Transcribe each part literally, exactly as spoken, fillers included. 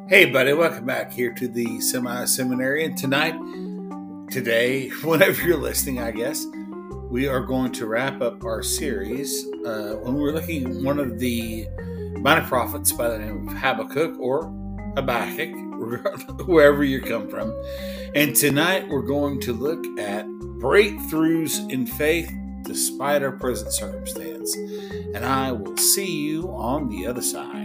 Hey, buddy, welcome back here to the Semi-Seminary. And tonight, today, whenever you're listening, I guess, we are going to wrap up our series uh, when we're looking at one of the minor prophets by the name of Habakkuk or Habakkuk, wherever you come from. And tonight, we're going to look at breakthroughs in faith despite our present circumstance. And I will see you on the other side.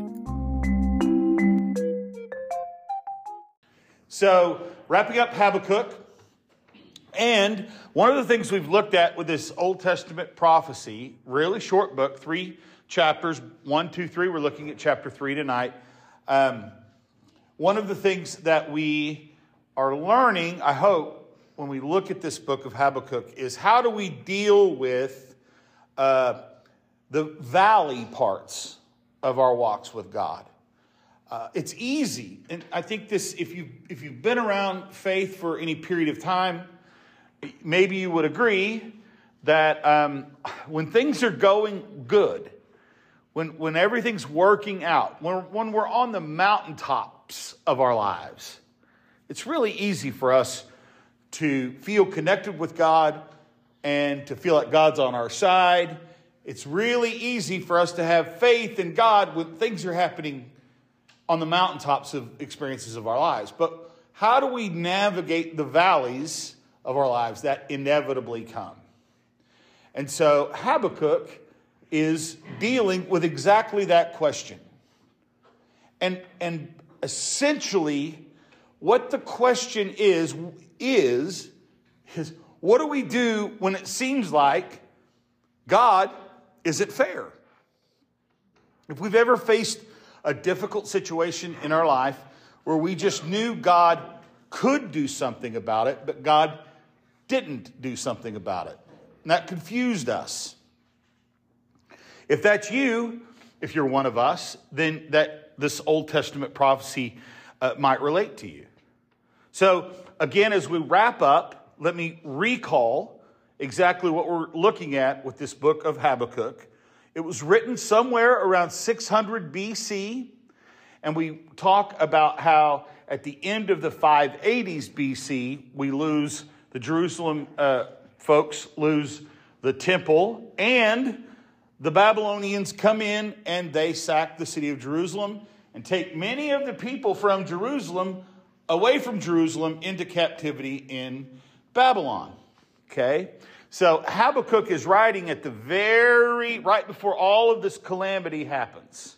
So, wrapping up Habakkuk, and one of the things we've looked at with this Old Testament prophecy, really short book, three chapters, one, two, three, we're looking at chapter three tonight. Um, one of the things that we are learning, I hope, when we look at this book of Habakkuk is how do we deal with uh, the valley parts of our walks with God. Uh, it's easy, and I think this, if you if you've been around faith for any period of time, maybe you would agree that um, when things are going good, when when everything's working out, when when we're on the mountaintops of our lives, it's really easy for us to feel connected with God and to feel like God's on our side. It's really easy for us to have faith in God when things are happening on the mountaintops of experiences of our lives. But how do we navigate the valleys of our lives that inevitably come? And so Habakkuk is dealing with exactly that question. And, and essentially what the question is, is, is what do we do when it seems like God isn't fair? If we've ever faced a difficult situation in our life where we just knew God could do something about it, but God didn't do something about it. And that confused us. If that's you, if you're one of us, then that this Old Testament prophecy uh, might relate to you. So again, as we wrap up, let me recall exactly what we're looking at with this book of Habakkuk. It was written somewhere around six hundred B C, and we talk about how at the end of the five eighties B C, we lose the Jerusalem uh, folks lose the temple, and the Babylonians come in and they sack the city of Jerusalem and take many of the people from Jerusalem away from Jerusalem into captivity in Babylon. Okay? So Habakkuk is writing at the very, right before all of this calamity happens.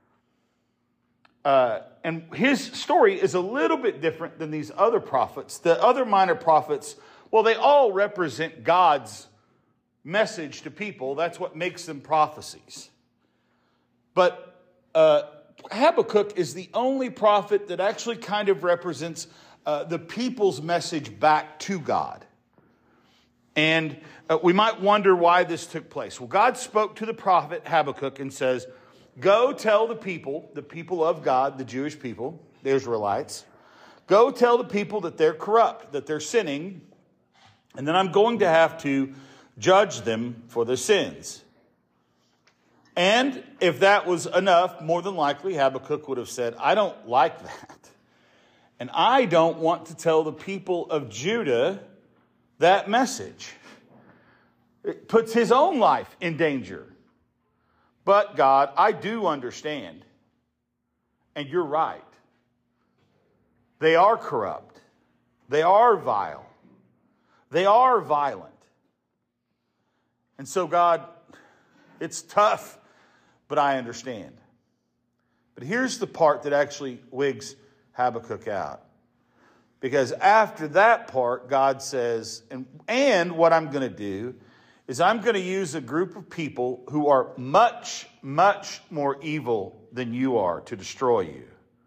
Uh, and his story is a little bit different than these other prophets. The other minor prophets, well, they all represent God's message to people. That's what makes them prophecies. But uh, Habakkuk is the only prophet that actually kind of represents uh, the people's message back to God. And uh, we might wonder why this took place. Well, God spoke to the prophet Habakkuk and says, go tell the people, the people of God, the Jewish people, the Israelites, go tell the people that they're corrupt, that they're sinning, and then I'm going to have to judge them for their sins. And if that was enough, more than likely Habakkuk would have said, I don't like that. And I don't want to tell the people of Judah that message. It puts his own life in danger. But God, I do understand. And you're right. They are corrupt. They are vile. They are violent. And so God, it's tough, but I understand. But here's the part that actually wigs Habakkuk out. Because after that part, God says, and, and what I'm going to do is I'm going to use a group of people who are much, much more evil than you are to destroy you.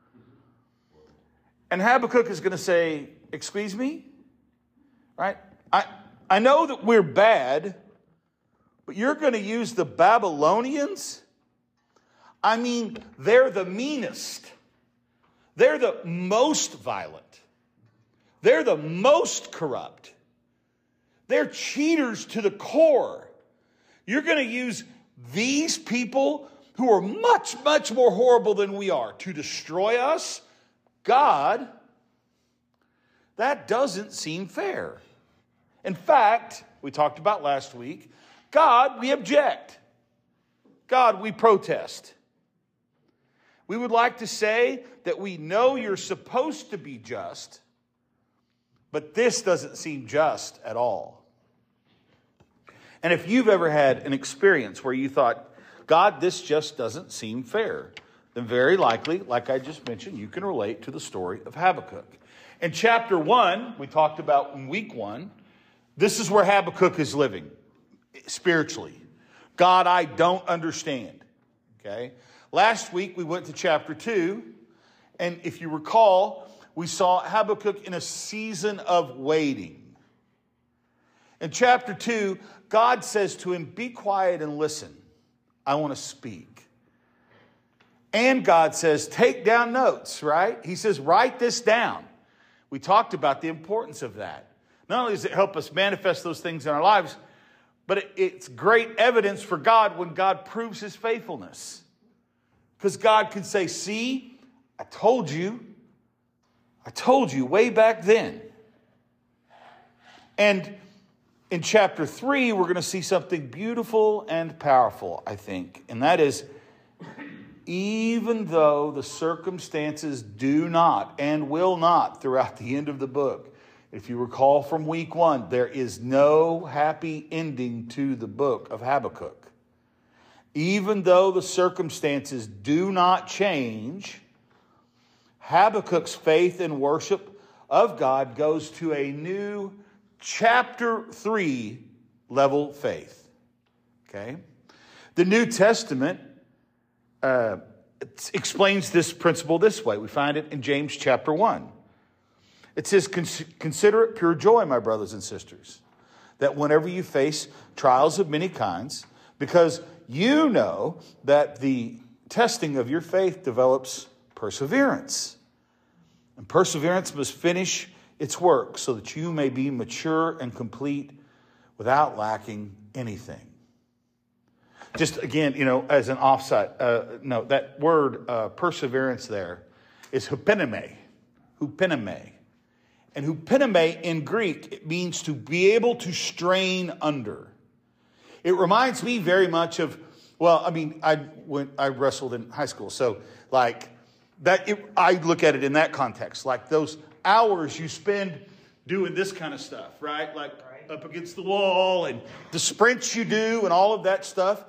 And Habakkuk is going to say, excuse me? Right? I, I know that we're bad, but you're going to use the Babylonians? I mean, they're the meanest. They're the most violent. They're the most corrupt. They're cheaters to the core. You're going to use these people who are much, much more horrible than we are to destroy us? God, that doesn't seem fair. In fact, we talked about last week, God, we object. God, we protest. We would like to say that we know you're supposed to be just, but this doesn't seem just at all. And if you've ever had an experience where you thought, God, this just doesn't seem fair, then very likely, like I just mentioned, you can relate to the story of Habakkuk. In chapter one, we talked about in week one, this is where Habakkuk is living spiritually. God, I don't understand. Okay. Last week, we went to chapter two, and if you recall, we saw Habakkuk in a season of waiting. In chapter two, God says to him, be quiet and listen. I want to speak. And God says, take down notes, right? He says, write this down. We talked about the importance of that. Not only does it help us manifest those things in our lives, but it, it's great evidence for God when God proves his faithfulness. Because God can say, see, I told you. I told you way back then. And in chapter three, we're going to see something beautiful and powerful, I think. And that is, even though the circumstances do not and will not throughout the end of the book, if you recall from week one, there is no happy ending to the book of Habakkuk. Even though the circumstances do not change, Habakkuk's faith and worship of God goes to a new chapter three level faith. Okay? The New Testament uh, explains this principle this way. We find it in James chapter one. It says, consider it pure joy, my brothers and sisters, that whenever you face trials of many kinds, because you know that the testing of your faith develops perseverance. And perseverance must finish its work so that you may be mature and complete without lacking anything. Just again, you know, as an offside, uh, no, that word uh, perseverance there is hupeneme, hupeneme. And hupeneme in Greek, it means to be able to strain under. It reminds me very much of, well, I mean, I went, I wrestled in high school, so like that, it, I look at it in that context, like those hours you spend doing this kind of stuff, right? Like right. Up against the wall and the sprints you do and all of that stuff,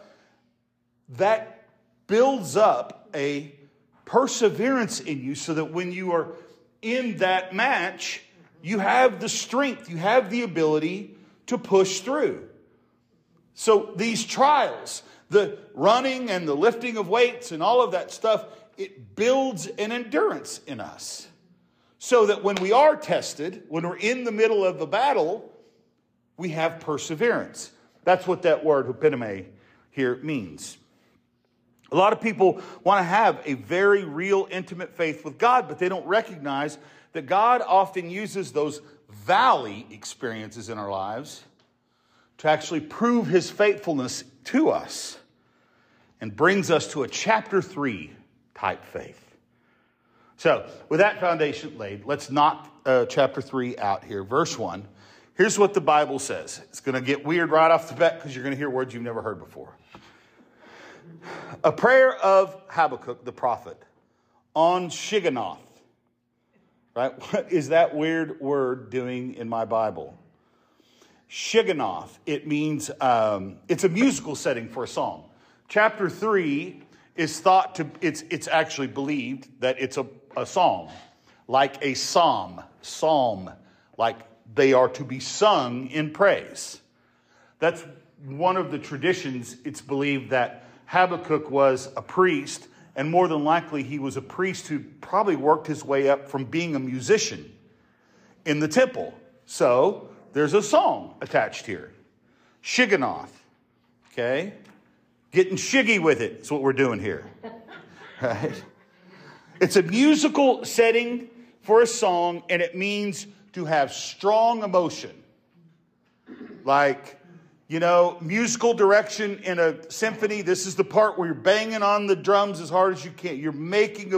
that builds up a perseverance in you so that when you are in that match, you have the strength, you have the ability to push through. So these trials, the running and the lifting of weights and all of that stuff, it builds an endurance in us. So that when we are tested, when we're in the middle of the battle, we have perseverance. That's what that word hupeneme here means. A lot of people want to have a very real, intimate faith with God, but they don't recognize that God often uses those valley experiences in our lives to actually prove his faithfulness to us and brings us to a chapter three type faith. So with that foundation laid, let's knock uh, chapter three out here. Verse one. Here's what the Bible says. It's going to get weird right off the bat because you're going to hear words you've never heard before. A prayer of Habakkuk the prophet on Shigionoth. Right? What is that weird word doing in my Bible? Shigionoth. It means, um, it's a musical setting for a song. Chapter three is thought to, it's it's actually believed that it's a, a song, like a psalm, psalm, like they are to be sung in praise. That's one of the traditions. It's believed that Habakkuk was a priest, and more than likely he was a priest who probably worked his way up from being a musician in the temple. So there's a song attached here. Shigionoth. Okay? Getting shiggy with it is what we're doing here. Right? It's a musical setting for a song, and it means to have strong emotion. Like, you know, musical direction in a symphony. This is the part where you're banging on the drums as hard as you can. You're making a,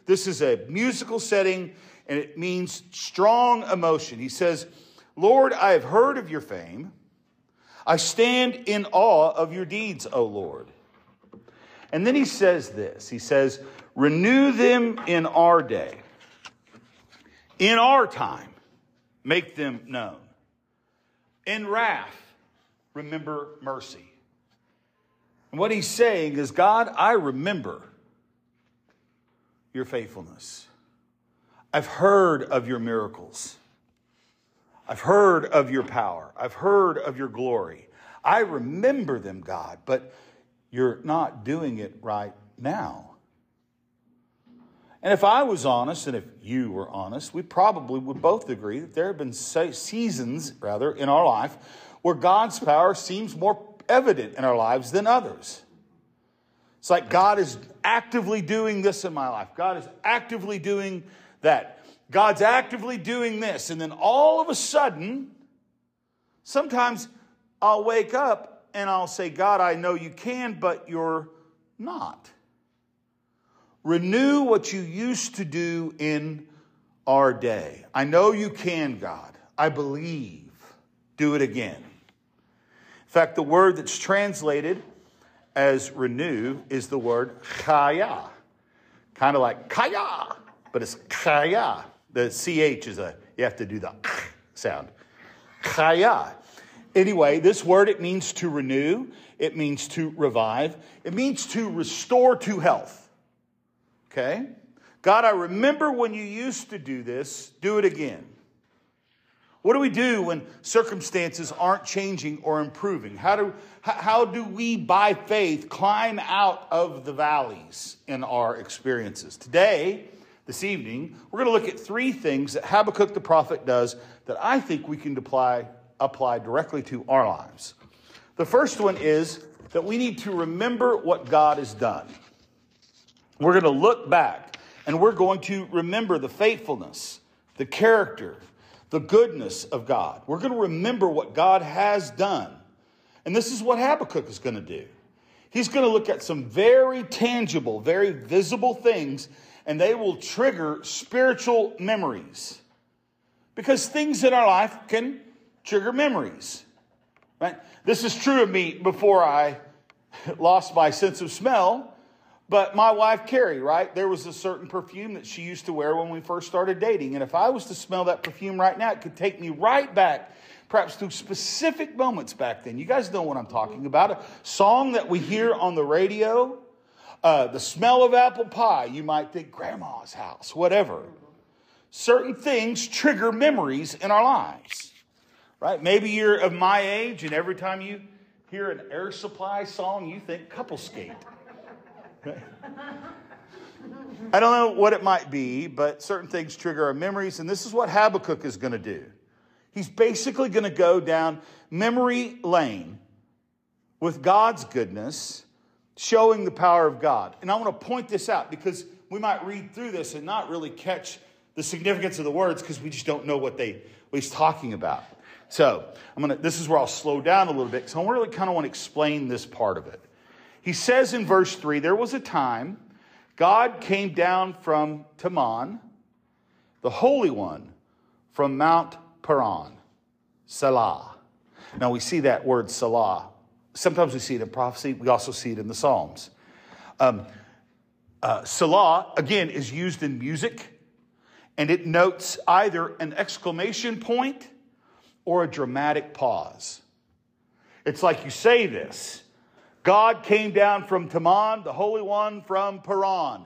This is a musical setting, and it means strong emotion. He says, Lord, I have heard of your fame. I stand in awe of your deeds, O Lord. And then he says this. He says, renew them in our day. In our time, make them known. In wrath, remember mercy. And what he's saying is, God, I remember your faithfulness. I've heard of your miracles. I've heard of your power. I've heard of your glory. I remember them, God, but you're not doing it right now. And if I was honest, and if you were honest, we probably would both agree that there have been seasons, rather, in our life where God's power seems more evident in our lives than others. It's like God is actively doing this in my life. God is actively doing that. God's actively doing this. And then all of a sudden, sometimes I'll wake up and I'll say, God, I know you can, but you're not. Renew what you used to do in our day. I know you can, God. I believe. Do it again. In fact, the word that's translated as renew is the word chaya. Kind of like kaya, but it's chaya. The C H is a, you have to do the sound. Chaya. Anyway, this word, it means to renew. It means to revive. It means to restore to health. Okay? God, I remember when you used to do this. Do it again. What do we do when circumstances aren't changing or improving? How do, how do we, by faith, climb out of the valleys in our experiences? Today, this evening, we're going to look at three things that Habakkuk the prophet does that I think we can apply, apply directly to our lives. The first one is that we need to remember what God has done. We're going to look back, and we're going to remember the faithfulness, the character, the goodness of God. We're going to remember what God has done. And this is what Habakkuk is going to do. He's going to look at some very tangible, very visible things, and they will trigger spiritual memories. Because things in our life can trigger memories. Right? This is true of me before I lost my sense of smell. But my wife, Carrie, right? There was a certain perfume that she used to wear when we first started dating. And if I was to smell that perfume right now, it could take me right back, perhaps to specific moments back then. You guys know what I'm talking about. A song that we hear on the radio, uh, the smell of apple pie. You might think grandma's house, whatever. Certain things trigger memories in our lives, right? Maybe you're of my age, and every time you hear an Air Supply song, you think couple skate. I don't know what it might be, but certain things trigger our memories, and this is what Habakkuk is going to do. He's basically going to go down memory lane with God's goodness, showing the power of God. And I want to point this out because we might read through this and not really catch the significance of the words because we just don't know what they what he's talking about. So I'm gonna. This is where I'll slow down a little bit because I really kind of want to explain this part of it. He says in verse three, there was a time God came down from Teman, the Holy One, from Mount Paran, Selah. Now we see that word Selah. Sometimes we see it in prophecy. We also see it in the Psalms. Um, uh, Selah, again, is used in music, and it notes either an exclamation point or a dramatic pause. It's like you say this. God came down from Teman, the Holy One from Paran.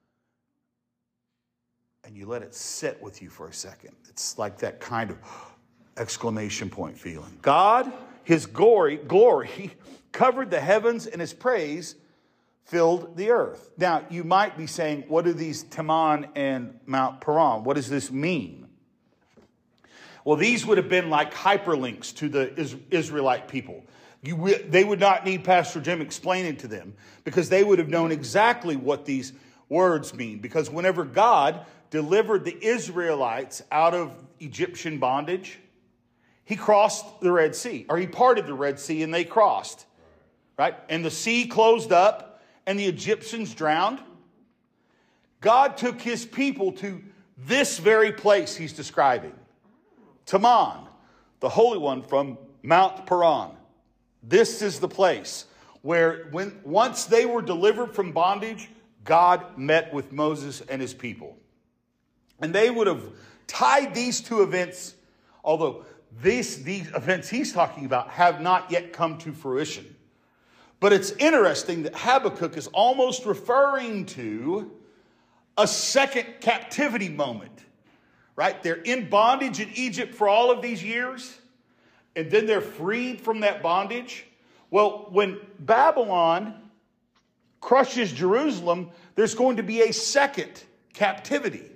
And you let it sit with you for a second. It's like that kind of exclamation point feeling. God, his glory, glory covered the heavens, and his praise filled the earth. Now, you might be saying, what do these Teman and Mount Paran, what does this mean? Well, these would have been like hyperlinks to the Israelite people. You, they would not need Pastor Jim explaining to them because they would have known exactly what these words mean. Because whenever God delivered the Israelites out of Egyptian bondage, he crossed the Red Sea, or he parted the Red Sea and they crossed, right? And the sea closed up and the Egyptians drowned. God took his people to this very place he's describing. Taman, the Holy One from Mount Paran. This is the place where when once they were delivered from bondage, God met with Moses and his people. And they would have tied these two events, although these, these events he's talking about have not yet come to fruition. But it's interesting that Habakkuk is almost referring to a second captivity moment, right? They're in bondage in Egypt for all of these years, and then they're freed from that bondage. Well, when Babylon crushes Jerusalem, there's going to be a second captivity.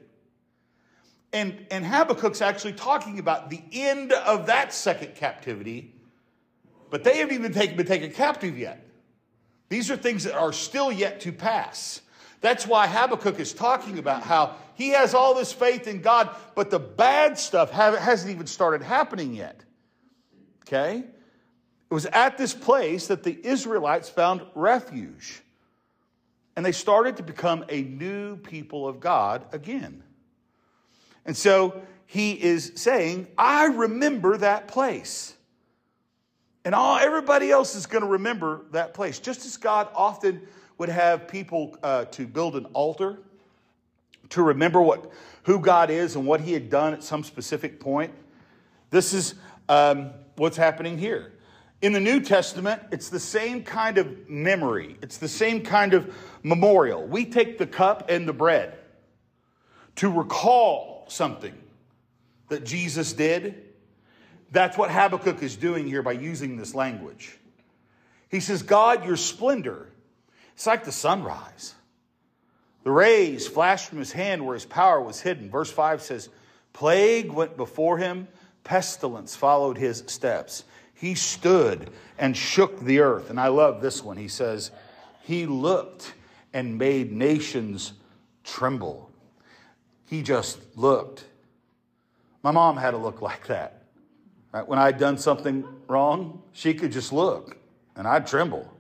And, and Habakkuk's actually talking about the end of that second captivity, but they haven't even taken, been taken captive yet. These are things that are still yet to pass. That's why Habakkuk is talking about how he has all this faith in God, but the bad stuff hasn't even started happening yet. Okay? It was at this place that the Israelites found refuge. And they started to become a new people of God again. And so he is saying, I remember that place. And all everybody else is going to remember that place. Just as God often would have people uh, to build an altar to remember what who God is and what he had done at some specific point. This is um, what's happening here. In the New Testament, it's the same kind of memory. It's the same kind of memorial. We take the cup and the bread to recall something that Jesus did. That's what Habakkuk is doing here by using this language. He says, God, your splendor, it's like the sunrise. The rays flashed from his hand where his power was hidden. Verse five says, plague went before him, pestilence followed his steps. He stood and shook the earth. And I love this one. He says, he looked and made nations tremble. He just looked. My mom had a look like that. Right? When I'd done something wrong, she could just look and I'd tremble.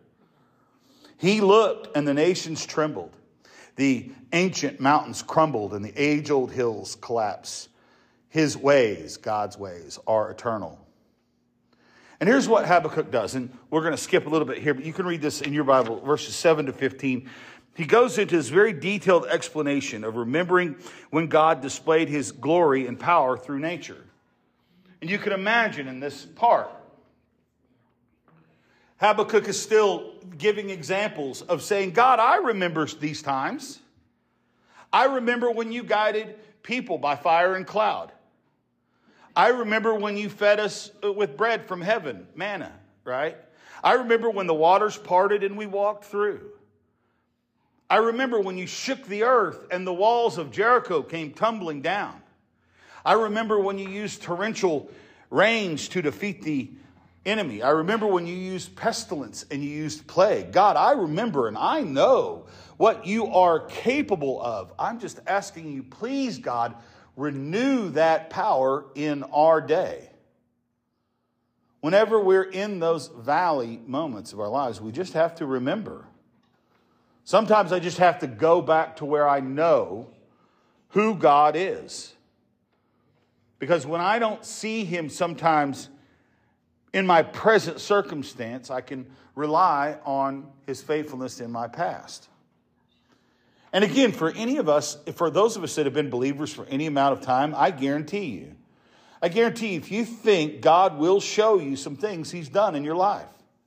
He looked and the nations trembled. The ancient mountains crumbled and the age-old hills collapsed. His ways, God's ways, are eternal. And here's what Habakkuk does, and we're going to skip a little bit here, but you can read this in your Bible, verses seven to fifteen. He goes into this very detailed explanation of remembering when God displayed his glory and power through nature. And you can imagine in this part, Habakkuk is still giving examples of saying, God, I remember these times. I remember when you guided people by fire and cloud. I remember when you fed us with bread from heaven, manna, right? I remember when the waters parted and we walked through. I remember when you shook the earth and the walls of Jericho came tumbling down. I remember when you used torrential rains to defeat the enemy. I remember when you used pestilence and you used plague. God, I remember and I know what you are capable of. I'm just asking you, please, God, renew that power in our day. Whenever we're in those valley moments of our lives, we just have to remember. Sometimes I just have to go back to where I know who God is. Because when I don't see him sometimes in my present circumstance, I can rely on his faithfulness in my past. And again, for any of us, for those of us that have been believers for any amount of time, I guarantee you, I guarantee you, if you think God will show you some things he's done in your life.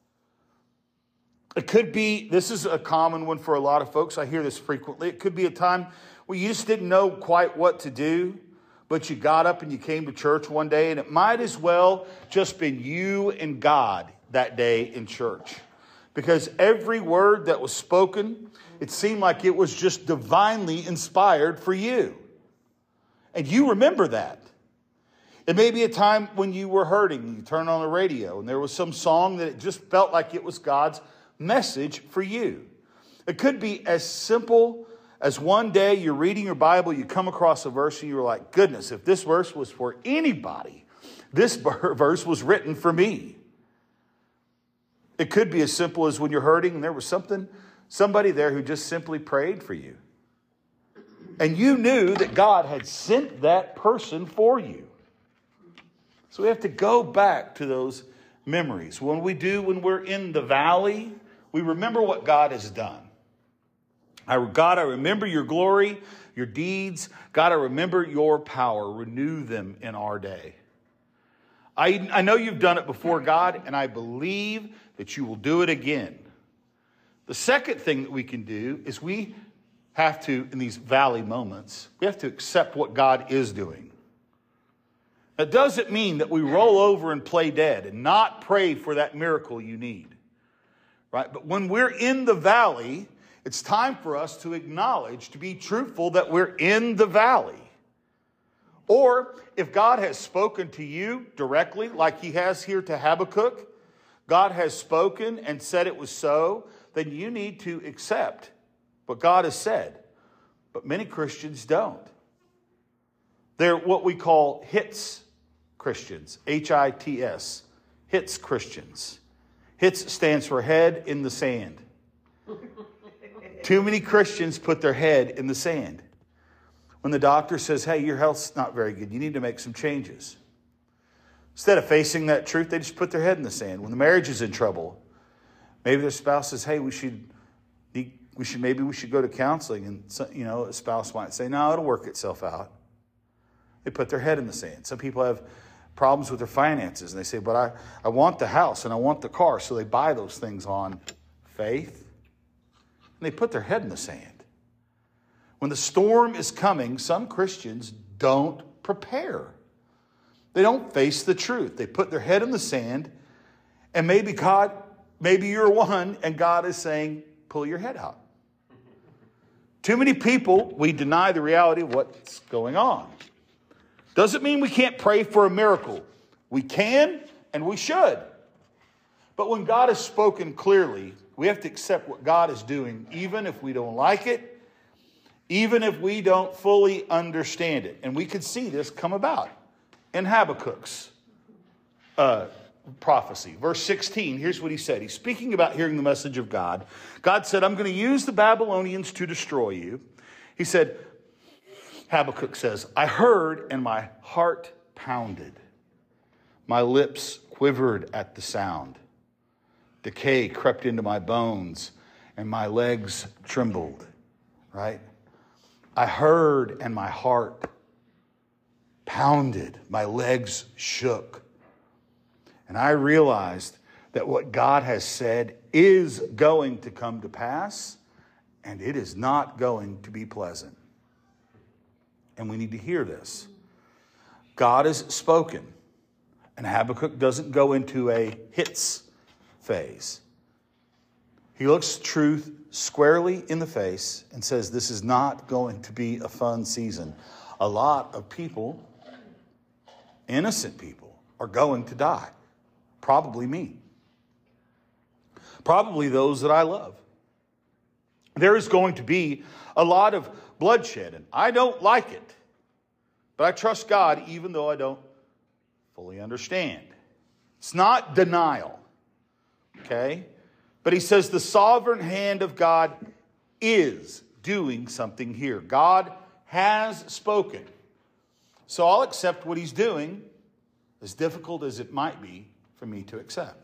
It could be, this is a common one for a lot of folks. I hear this frequently. It could be a time where you just didn't know quite what to do, but you got up and you came to church one day, and it might as well just been you and God that day in church. Because every word that was spoken, it seemed like it was just divinely inspired for you. And you remember that. It may be a time when you were hurting, you turned on the radio, and there was some song that it just felt like it was God's message for you. It could be as simple as one day you're reading your Bible, you come across a verse and you're like, goodness, if this verse was for anybody, this verse was written for me. It could be as simple as when you're hurting and there was something, somebody there who just simply prayed for you. And you knew that God had sent that person for you. So we have to go back to those memories. When we do, when we're in the valley, we remember what God has done. I, God, I remember your glory, your deeds. God, I remember your power. Renew them in our day. I, I know you've done it before, God, and I believe that you will do it again. The second thing that we can do is we have to, in these valley moments, we have to accept what God is doing. That doesn't mean that we roll over and play dead and not pray for that miracle you need. Right? But when we're in the valley, it's time for us to acknowledge, to be truthful that we're in the valley. Or if God has spoken to you directly, like he has here to Habakkuk, God has spoken and said it was so, then you need to accept what God has said. But many Christians don't. They're what we call hits Christians, H I T S, hits Christians. Hits stands for head in the sand. Too many Christians put their head in the sand. When the doctor says, hey, your health's not very good, you need to make some changes. Instead of facing that truth, they just put their head in the sand. When the marriage is in trouble, maybe their spouse says, hey, we should, we should, maybe we should go to counseling. And, so, you know, a spouse might say, no, it'll work itself out. They put their head in the sand. Some people have problems with their finances, and they say, but I, I want the house and I want the car. So they buy those things on faith, and they put their head in the sand. When the storm is coming, some Christians don't prepare. They don't face the truth. They put their head in the sand, and maybe God, maybe you're one, and God is saying, pull your head out. Too many people, we deny the reality of what's going on. Doesn't mean we can't pray for a miracle. We can and we should. But when God has spoken clearly, we have to accept what God is doing, even if we don't like it, even if we don't fully understand it. And we could see this come about in Habakkuk's uh, prophecy. Verse sixteen, here's what he said. He's speaking about hearing the message of God. God said, I'm going to use the Babylonians to destroy you. He said, Habakkuk says, I heard and my heart pounded. My lips quivered at the sound. Decay crept into my bones and my legs trembled. Right? I heard and my heart pounded. My legs shook. And I realized that what God has said is going to come to pass, and it is not going to be pleasant. And we need to hear this. God has spoken, and Habakkuk doesn't go into a hits phase. He looks truth squarely in the face and says, this is not going to be a fun season. A lot of people, innocent people, are going to die. Probably me. Probably those that I love. There is going to be a lot of bloodshed, and I don't like it. But I trust God even though I don't fully understand. It's not denial. Okay? But he says the sovereign hand of God is doing something here. God has spoken. So I'll accept what he's doing, as difficult as it might be for me to accept.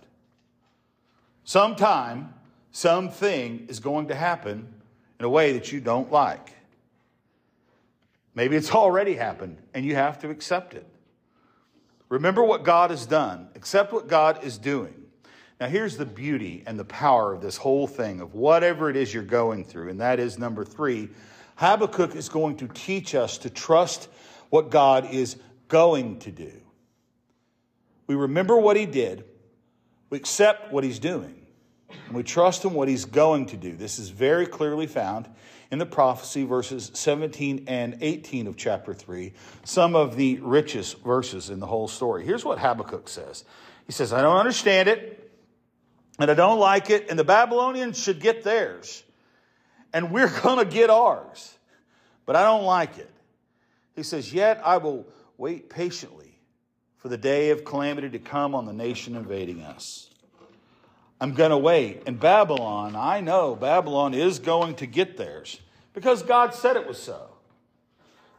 Sometime, something is going to happen in a way that you don't like. Maybe it's already happened and you have to accept it. Remember what God has done. Accept what God is doing. Now here's the beauty and the power of this whole thing, of whatever it is you're going through. And that is number three. Habakkuk is going to teach us to trust what God is going to do. We remember what he did. We accept what he's doing. And we trust in what he's going to do. This is very clearly found in the prophecy, verses seventeen and eighteen of chapter three, some of the richest verses in the whole story. Here's what Habakkuk says. He says, I don't understand it, and I don't like it, and the Babylonians should get theirs, and we're going to get ours, but I don't like it. He says, yet I will wait patiently for the day of calamity to come on the nation invading us. I'm going to wait. And Babylon, I know Babylon is going to get theirs because God said it was so.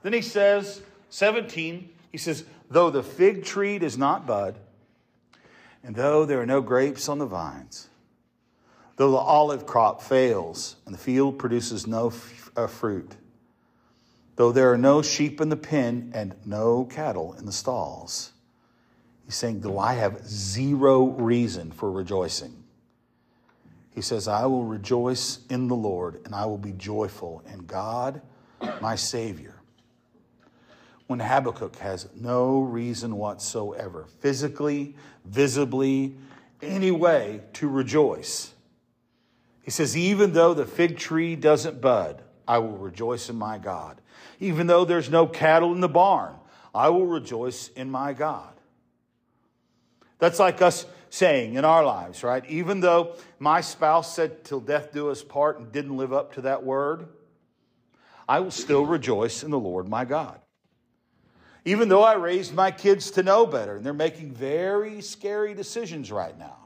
Then he says, seventeen, he says, though the fig tree does not bud, and though there are no grapes on the vines, though the olive crop fails and the field produces no f- uh, fruit, though there are no sheep in the pen and no cattle in the stalls. He's saying, though I have zero reason for rejoicing. He says, I will rejoice in the Lord and I will be joyful in God, my Savior. When Habakkuk has no reason whatsoever, physically, visibly, any way to rejoice. He says, even though the fig tree doesn't bud, I will rejoice in my God. Even though there's no cattle in the barn, I will rejoice in my God. That's like us saying in our lives, right? Even though my spouse said, till death do us part, and didn't live up to that word, I will still rejoice in the Lord my God. Even though I raised my kids to know better, and they're making very scary decisions right now,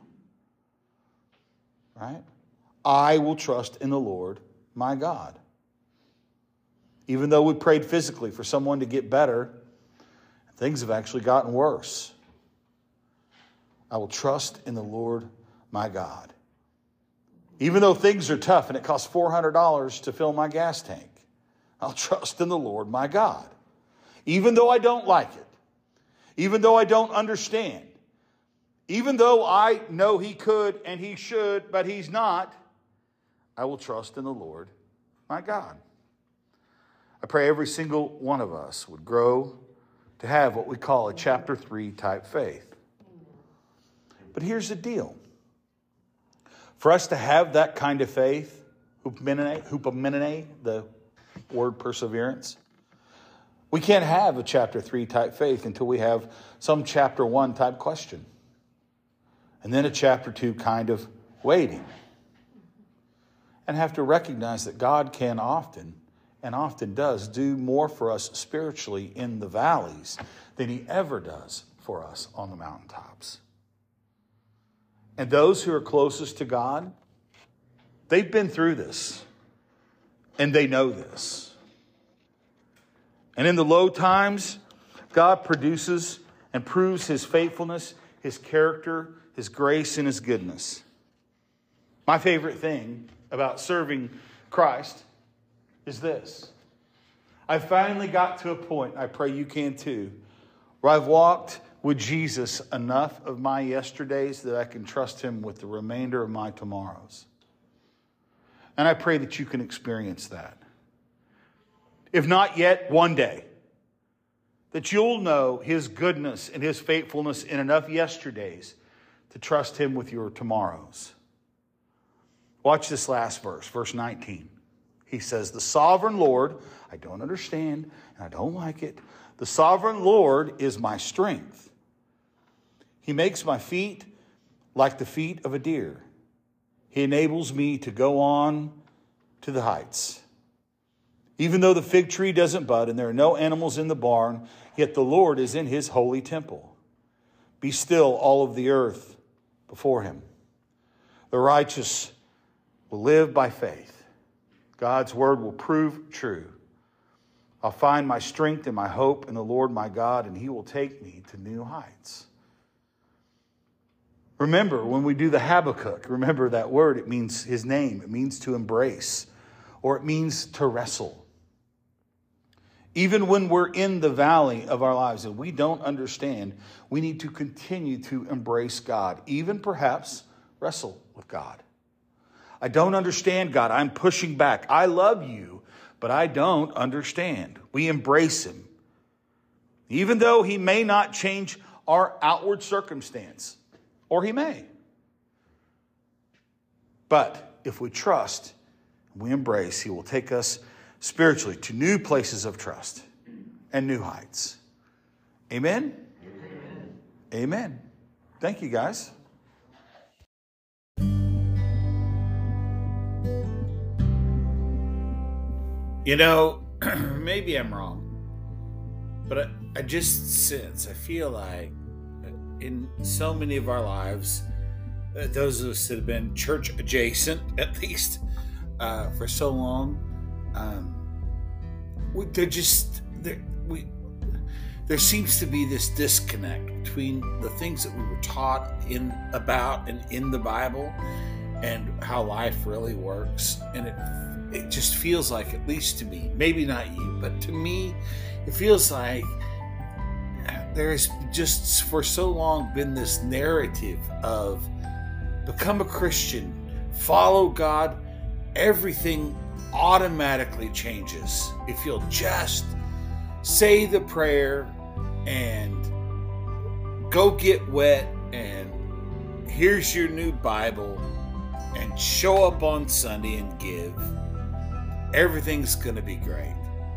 right? I will trust in the Lord my God. Even though we prayed physically for someone to get better, things have actually gotten worse. I will trust in the Lord my God. Even though things are tough and it costs four hundred dollars to fill my gas tank, I'll trust in the Lord my God. Even though I don't like it, even though I don't understand, even though I know he could and he should, but he's not, I will trust in the Lord my God. I pray every single one of us would grow to have what we call a chapter three type faith. But here's the deal. For us to have that kind of faith, hupomene, hupomene, the word perseverance, we can't have a chapter three type faith until we have some chapter one type question. And then a chapter two kind of waiting. And have to recognize that God can often, and often does, do more for us spiritually in the valleys than he ever does for us on the mountaintops. And those who are closest to God, they've been through this. And they know this. And in the low times, God produces and proves his faithfulness, his character, his grace, and his goodness. My favorite thing about serving Christ is this. I finally got to a point, I pray you can too, where I've walked with Jesus enough of my yesterdays that I can trust him with the remainder of my tomorrows. And I pray that you can experience that. If not yet, one day. That you'll know his goodness and his faithfulness in enough yesterdays to trust him with your tomorrows. Watch this last verse, verse nineteen. He says, the sovereign Lord, I don't understand and I don't like it. The sovereign Lord is my strength. He makes my feet like the feet of a deer. He enables me to go on to the heights. Even though the fig tree doesn't bud and there are no animals in the barn, yet the Lord is in his holy temple. Be still, all of the earth before him. The righteous will live by faith. God's word will prove true. I'll find my strength and my hope in the Lord my God, and he will take me to new heights. Remember, when we do the Habakkuk, remember that word, it means his name. It means to embrace, or it means to wrestle. Even when we're in the valley of our lives and we don't understand, we need to continue to embrace God, even perhaps wrestle with God. I don't understand God. I'm pushing back. I love you, but I don't understand. We embrace him. Even though he may not change our outward circumstance, or he may. But if we trust, we embrace, he will take us spiritually to new places of trust and new heights. Amen? Amen. Amen. Thank you, guys. You know, maybe I'm wrong, but I, I just sense, I feel like in so many of our lives, uh, those of us that have been church adjacent, at least uh, for so long, um, we, there just there, we, there seems to be this disconnect between the things that we were taught in about and in the Bible and how life really works. And it it just feels like, at least to me, maybe not you, but to me, it feels like there's just for so long been this narrative of become a Christian, follow God, everything automatically changes if you'll just say the prayer and go get wet and here's your new Bible and show up on Sunday and give. Everything's going to be great.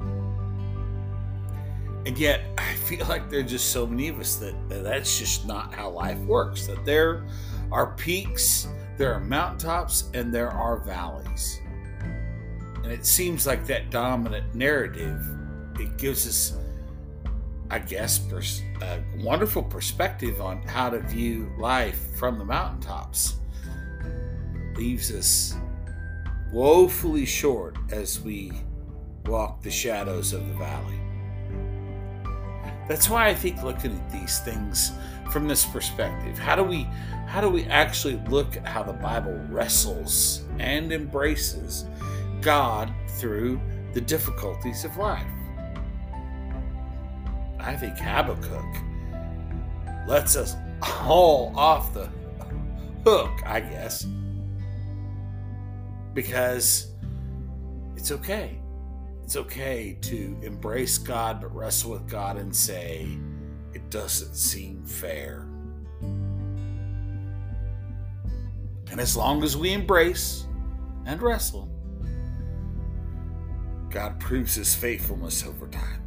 And yet, I feel like there are just so many of us that, that that's just not how life works. That there are peaks, there are mountaintops, and there are valleys. And it seems like that dominant narrative, it gives us, I guess, pers- a wonderful perspective on how to view life from the mountaintops. It leaves us woefully short as we walk the shadows of the valley. That's why I think looking at these things from this perspective, how do we how do we actually look at how the Bible wrestles and embraces God through the difficulties of life? I think Habakkuk lets us all off the hook, I guess, because it's okay. It's okay to embrace God, but wrestle with God and say, it doesn't seem fair. And as long as we embrace and wrestle, God proves his faithfulness over time.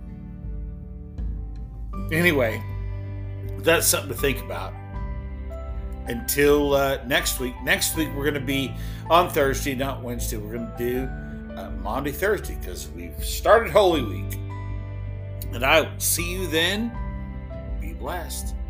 Anyway, that's something to think about. Until uh, next week. Next week, we're going to be on Thursday, not Wednesday. We're going to do uh, Maundy Thursday because we've started Holy Week. And I will see you then. Be blessed.